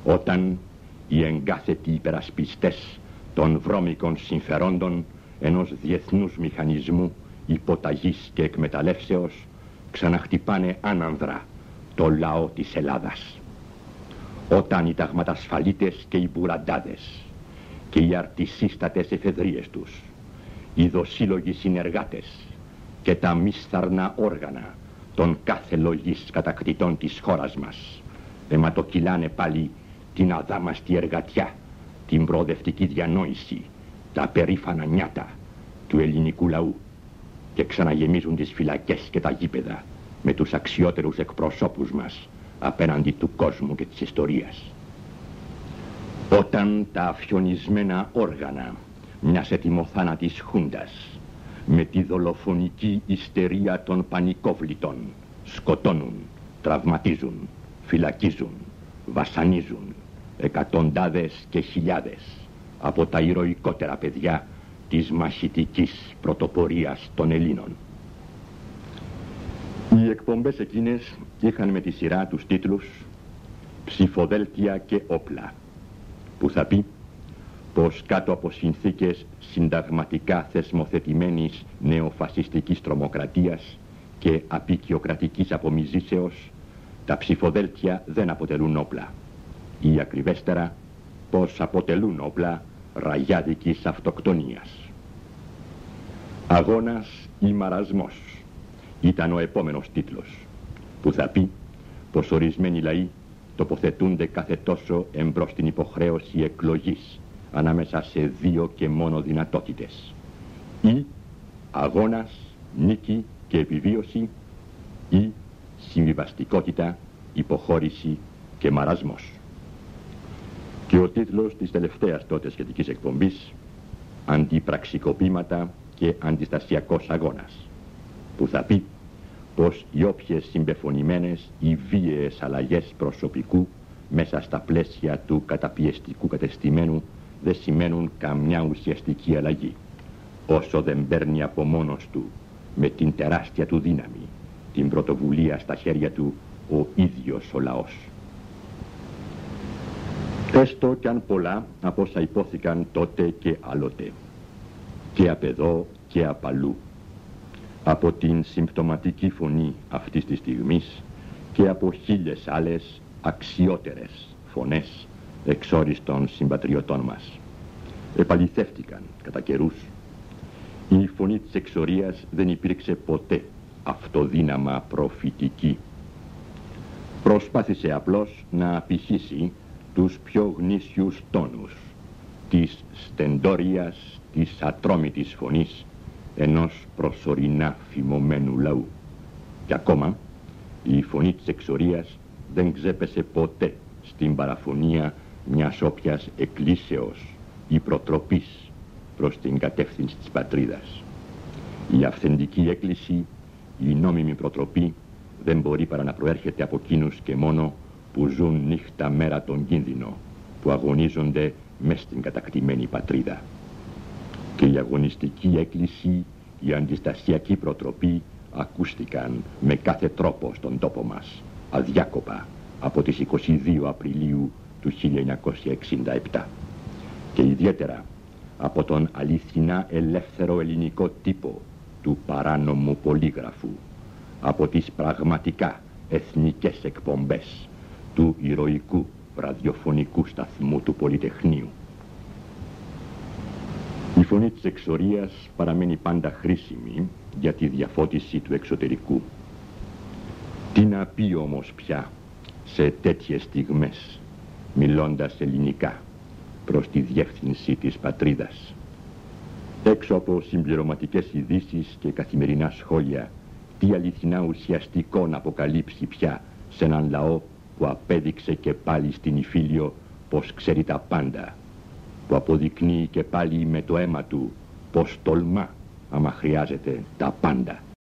Όταν οι εγκάθετοι υπερασπιστές των βρώμικων συμφερόντων ενός διεθνούς μηχανισμού υποταγής και εκμεταλλεύσεως ξαναχτυπάνε άνανδρα το λαό της Ελλάδας. Όταν οι ταγματασφαλίτες και οι μπουραντάδες και οι αρτισίστατες εφεδρίες τους, οι δοσύλλογοι συνεργάτες και τα μίσθαρνα όργανα των κάθε λογής κατακτητών της χώρας μας αιματοκυλάνε πάλι την αδάμαστη εργατιά, την προοδευτική διανόηση, τα περήφανα νιάτα του ελληνικού λαού και ξαναγεμίζουν τις φυλακές και τα γήπεδα με τους αξιότερους εκπροσώπους μας απέναντι του κόσμου και της ιστορίας. Όταν τα αφιονισμένα όργανα μιας ετοιμοθάνατης χούντας με τη δολοφονική ιστερία των πανικόβλητων σκοτώνουν, τραυματίζουν, φυλακίζουν, βασανίζουν εκατοντάδες και χιλιάδες από τα ηρωικότερα παιδιά της μαχητικής πρωτοπορίας των Ελλήνων. Οι εκπομπές εκείνες είχαν με τη σειρά τους τίτλους «Ψηφοδέλτια και όπλα», που θα πει πως κάτω από συνθήκες συνταγματικά θεσμοθετημένης νεοφασιστικής τρομοκρατίας και απικιοκρατικής απομυζήσεως τα ψηφοδέλτια δεν αποτελούν όπλα, ή ακριβέστερα πως αποτελούν όπλα ραγιάδικης αυτοκτονίας. «Αγώνας ή μαρασμός» ήταν ο επόμενος τίτλος, που θα πει πως ορισμένοι λαοί τοποθετούνται κάθε τόσο εμπρός στην υποχρέωση εκλογής ανάμεσα σε δύο και μόνο δυνατότητες, ή αγώνας, νίκη και επιβίωση, ή συμβιβαστικότητα, υποχώρηση και μαρασμός. Και ο τίτλος της τελευταίας τότε σχετικής εκπομπής «Αντιπραξικοπήματα και αντιστασιακός αγώνας», που θα πει πως οι όποιες συμπεφωνημένες ή βίαιες αλλαγές προσωπικού μέσα στα πλαίσια του καταπιεστικού κατεστημένου δεν σημαίνουν καμιά ουσιαστική αλλαγή, όσο δεν παίρνει από μόνος του με την τεράστια του δύναμη την πρωτοβουλία στα χέρια του ο ίδιος ο λαός. Έστω κι αν πολλά από όσα υπόθηκαν τότε και άλλοτε, και απ' εδώ και απ' αλλού, από την συμπτωματική φωνή αυτής της στιγμής και από χίλιες άλλες αξιότερες φωνές εξόριστων συμπατριωτών μας, επαληθεύτηκαν κατά καιρούς, η φωνή της εξορίας δεν υπήρξε ποτέ αυτοδύναμα προφητική. Προσπάθησε απλώς να απηχήσει τους πιο γνήσιους τόνους της στεντόριας, της ατρόμητης φωνής ενός προσωρινά φημωμένου λαού. Και ακόμα η φωνή της εξορίας δεν ξέπεσε ποτέ στην παραφωνία μιας όποιας εκκλήσεως ή προτροπής προς την κατεύθυνση της πατρίδας. Η αυθεντική έκκληση, η νόμιμη προτροπή δεν μπορεί παρά να προέρχεται από εκείνους και μόνο που ζουν νύχτα μέρα τον κίνδυνο, που αγωνίζονται μες στην κατακτημένη πατρίδα. Και η αγωνιστική έκκληση, η αντιστασιακή προτροπή ακούστηκαν με κάθε τρόπο στον τόπο μας, αδιάκοπα από τις 22 Απριλίου του 1967 και ιδιαίτερα από τον αληθινά ελεύθερο ελληνικό τύπο του παράνομου πολύγραφου, από τις πραγματικά εθνικές εκπομπές του ηρωικού ραδιοφωνικού σταθμού του Πολυτεχνείου. Η φωνή της εξορίας παραμένει πάντα χρήσιμη για τη διαφώτιση του εξωτερικού. Τι να πει όμως πια σε τέτοιες στιγμές, μιλώντας ελληνικά προς τη διεύθυνση της πατρίδας? Έξω από συμπληρωματικές ειδήσεις και καθημερινά σχόλια, τι αληθινά ουσιαστικό να αποκαλύψει πια σε έναν λαό που απέδειξε και πάλι στην Ιφίλιο πως ξέρει τα πάντα, που αποδεικνύει και πάλι με το αίμα του πως τολμά άμα χρειάζεται τα πάντα.